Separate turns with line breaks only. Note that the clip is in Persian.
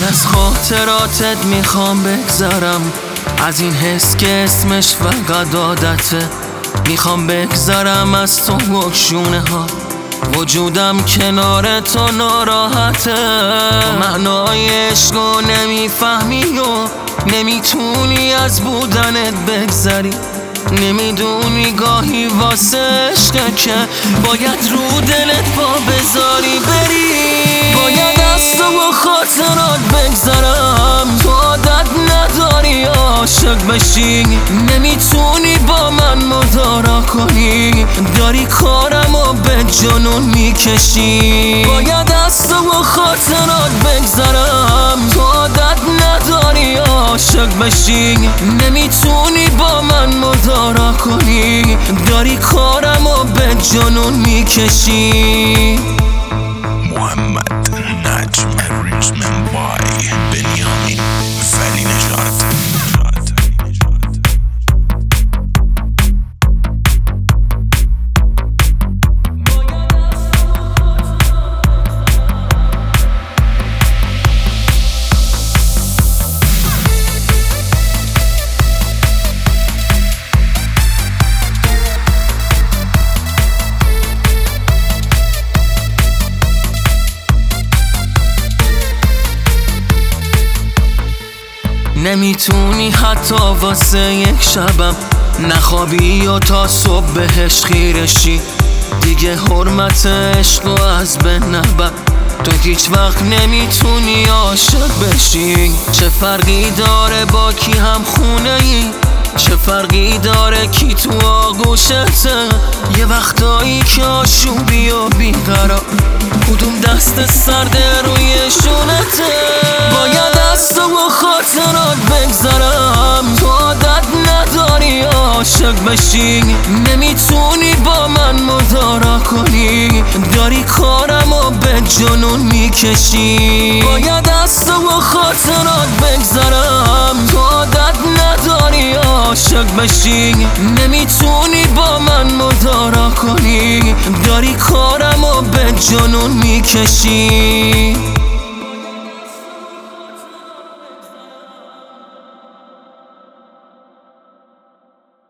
از خاطراتت میخوام بگذرم، از این حس که اسمش فقط عادته. میخوام بگذرم از تو و شونه ها، وجودم کنار تو ناراحته. معنای عشقو نمیفهمی و نمیتونی از بودنت بگذری. نمیدونی گاهی واسه عشقه که باید رو دلت پا بذاری بری. باید از تو و خاطرات بگذرم، تو عادت نداری عاشق بشی. نمیتونی با من مدارا کنی، داری کارمو به جنون میکشی. باید از تو و خاطرات بگذرم، تو عادت نداری عاشق بشی. نمیتونی با من مدارا کنی، داری کارمو به جنون میکشی.
محمد نجم ریتمن بای بنیامین ولی نژاد.
نمیتونی حتی واسه یک شبم نخوابی و تا صبح بهش خیرشی. دیگه حرمت عشقو از بین نبر، تو هیچ وقت نمیتونی عاشق بشی. چه فرقی داره با کی هم خونه ای، چه فرقی داره کی تو آغوشته. یه وقتایی که آشوبی و بیقرار، کدوم دست سرده روی شونته. باید از تو و خاطرات بگذرم، تو عادت نداری عاشق بشی. نمیتونی با من مدارا کنی، داری کارمو به جنون میکشی. باید از تو و خاطرات بگذرم، تو عادت نداری عاشق بشی. نمیتونی با من مدارا کنی، داری کارمو به جنون میکشی.